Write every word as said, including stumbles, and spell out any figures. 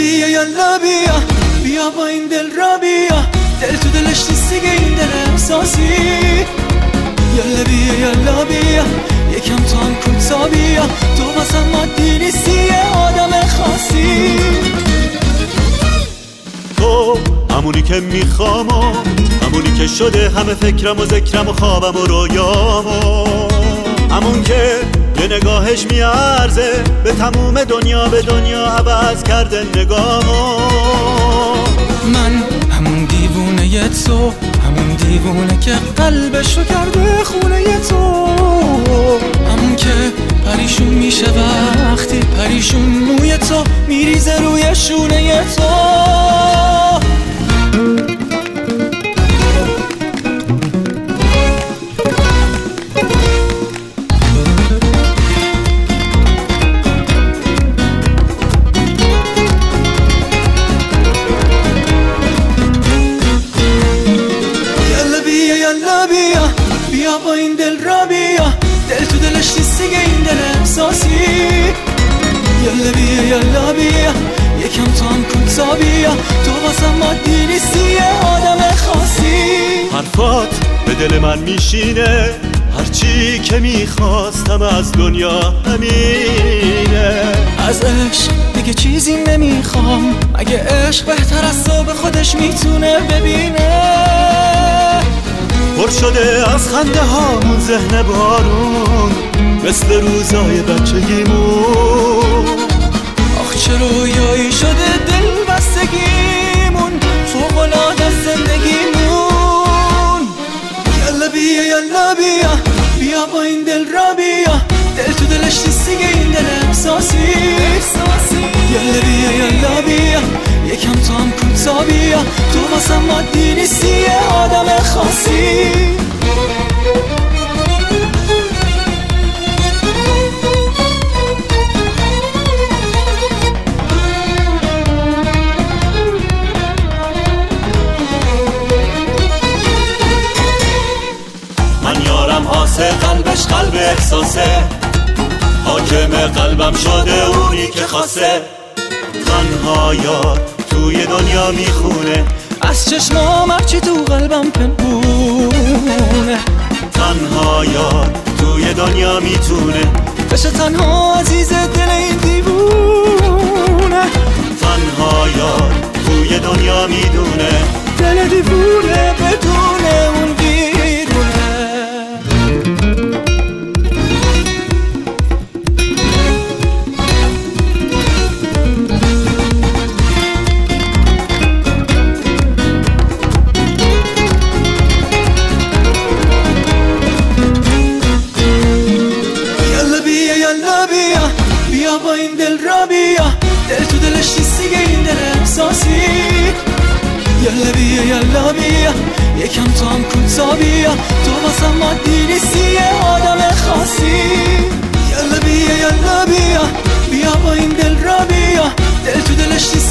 بیا یالا بیا بیا با این دل را بیا، دل تو دلش نیست دیگه این دل احساسی. یالا بیا یالا بیا یکم تو هم کوتا بیا، تو واسم مادی نیستی یه آدم خاصی. تو همونی که میخوام و همونی که شده همه فکرم و ذکرم و خوابم و رویام و همون که یه نگاهش میارزه به تموم دنیا، به دنیا عوض کرده نگامو. من همون دیوونه ی تو، همون دیوونه که قلبشو کرده خونه ی تو، همون که پریشون میشه وقتی پریشون موی تو میریزه روی شونه ی تو. بیا بیا با این دل را بیا، دل تو دلش نیست دیگه این دل احساسی. یالا بیا یالا بیا یکم تو هم کوتا بیا، تو واسم مادی نیستی یه آدم خاصی. حرفات به دل من میشینه، هرچی که میخواستم از دنیا همینه. از عشق دیگه چیزی نمیخوام، اگه عشق بهتر از تو به خودش میتونه ببینه. پر شده از خنده هامون ذهن بارون، مثل روزای بچگیمون. آخ چه رویایی شده دل بستگیمون، فوق‌العاده زندگیمون. یالا بیا یالا بیا بیا با این دل را بیا، دل تو دلش نیست دیگه این دل احساسی. یالا بیا یالا بیا یکم تو هم کوتا بیا، تو واسم مادی نیستی یه آدم خاصی. من یارم آسه قلبش قلب احساسه، حاکم قلبم شده اونی که خاصه. تنها یار توی دنیا میخونه، از چشمام هرچی تو قلبم پنهونه. تنها یار توی دنیا میتونه بشه تنها عزیز دل این دیوونه. تنها یار توی دنیا میدونه، دل دیوونه بدون اون بیرونه. بیا با این دل را بیا، دل تو دلش نیست دیگه این دل احساسی. یالا بیا یالا بیا یکم تو هم کوتا بیا، تو واسم مادی نیستی یه آدم خاصی. یالا بیا یالا بیا بیا با این دل را بیا، دل تو دلش نیست